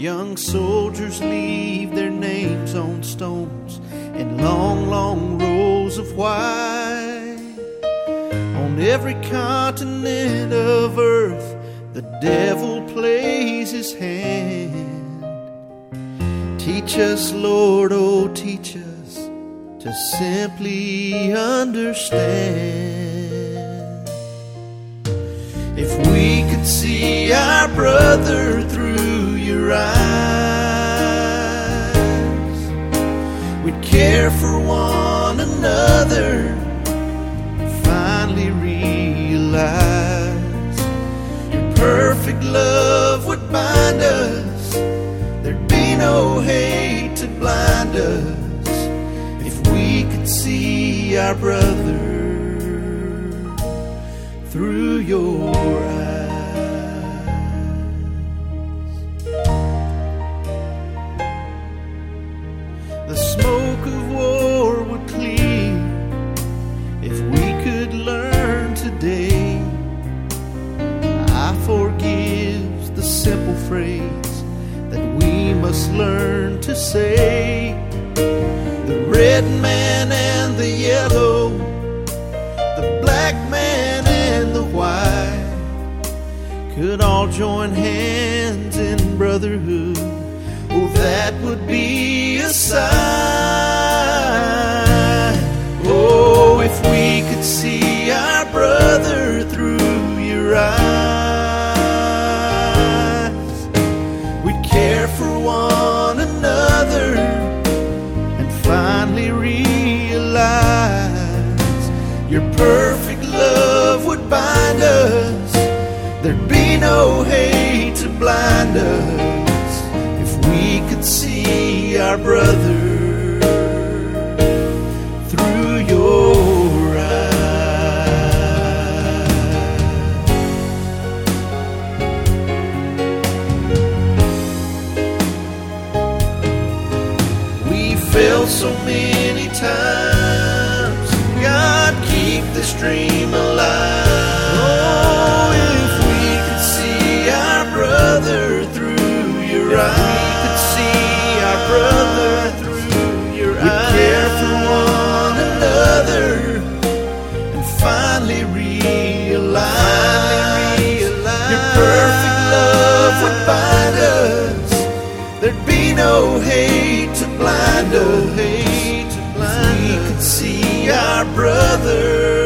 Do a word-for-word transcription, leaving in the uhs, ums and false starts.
Young soldiers leave their names on stones in long, long rows of white. On every continent of earth, the devil plays his hand. Teach us, Lord, oh, teach us to simply understand. If we could see our brother through your eyes, we'd care for one another and finally realize your perfect love would bind us. There'd be no hate to blind us if we could see our brother through your eyes. The smoke of war would clear if we could learn today. I forgive's the simple phrase that we must learn to say. The red man and the yellow, the black man and the white, could all join hands in brotherhood. Oh, that would be a sign. Oh, if we could see our brother through your eyes, we'd care for one another and finally realize your perfect love would bind us. There'd be no hate to blind us if we could see our brother through your eyes. We failed so many times. God, keep this dream alive. Oh, if we could see our brother through your eyes, we could see our brother through your eyes. We'd care for one another and finally realize, your perfect love would bind us. There'd be no hate to blind us. If we could see our brother